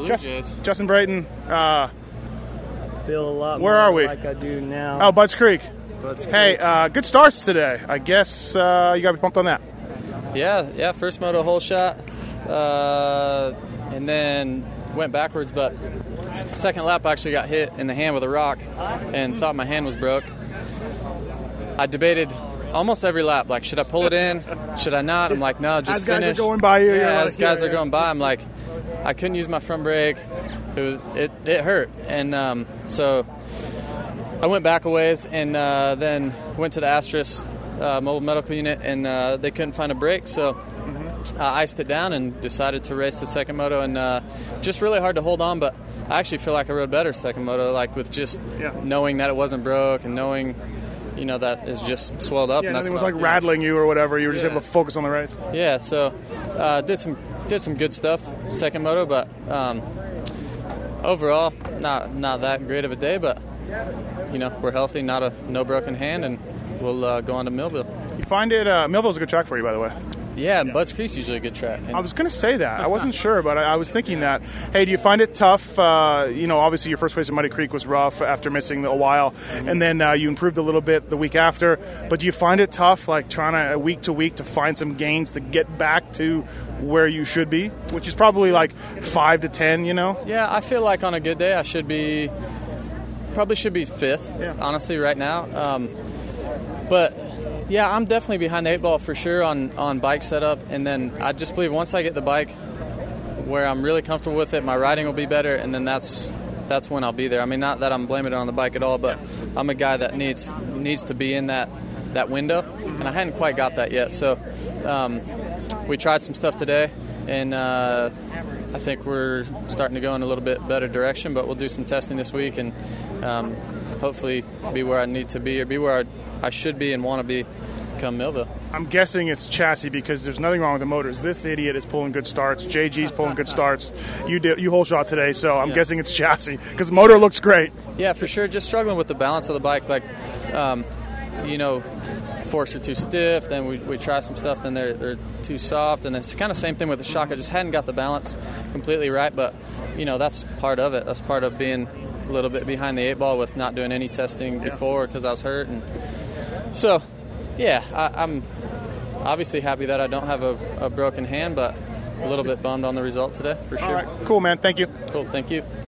Blue Jays. Justin Brayton. Feel a lot Where more are we? like I do now. Oh, Budds Creek. Budds Creek. Hey, good starts today. I guess you got to be pumped on that. Yeah. First moto hole shot, and then went backwards. But second lap, I actually got hit in the hand with a rock, and thought my hand was broke. I debated almost every lap, like, should I pull it in? Should I not? I'm like, no, just finish. As guys are going by you, as guys are going by, I'm like, I couldn't use my front brake. It hurt, and so I went back a ways, and then went to the Astros mobile medical unit, and they couldn't find a brake, so I iced it down and decided to race the second moto, and just really hard to hold on, but I actually feel like I rode better second moto, like with just knowing that it wasn't broke and knowing, that it's just swelled up. Yeah, and nothing was like rattling you or whatever. You were just able to focus on the race. Yeah, so did some good stuff second moto, but overall not that great of a day. But we're healthy, no broken hand, and we'll go on to Millville. You find it Millville's a good track for you, by the way. Yeah, Budds Creek's usually a good track. I was going to say that. I wasn't sure, but I was thinking that. Hey, do you find it tough? Obviously your first race at Muddy Creek was rough after missing a while, and then you improved a little bit the week after. But do you find it tough, like trying to week to week to find some gains to get back to where you should be, which is probably like 5 to 10, Yeah, I feel like on a good day I probably should be fifth, honestly, right now. But yeah, I'm definitely behind the 8-ball for sure on bike setup, and then I just believe once I get the bike where I'm really comfortable with it, my riding will be better, and then that's when I'll be there. I mean, not that I'm blaming it on the bike at all, but I'm a guy that needs to be in that window, and I hadn't quite got that yet. So we tried some stuff today, and I think we're starting to go in a little bit better direction, but we'll do some testing this week and hopefully be where I need to be, or be where I should be and want to be come Millville. I'm guessing it's chassis, because there's nothing wrong with the motors. This idiot is pulling good starts. JG's pulling good starts. You whole shot today, so I'm guessing it's chassis, because the motor looks great. Yeah, for sure. Just struggling with the balance of the bike. Like, forks are too stiff. Then we try some stuff. Then they're too soft. And it's kind of same thing with the shock. I just hadn't got the balance completely right. But that's part of it. That's part of being a little bit behind the 8-ball with not doing any testing before because I was hurt. And so, yeah, I'm obviously happy that I don't have a broken hand, but a little bit bummed on the result today, for sure. All right, cool, man. Thank you. Cool, thank you.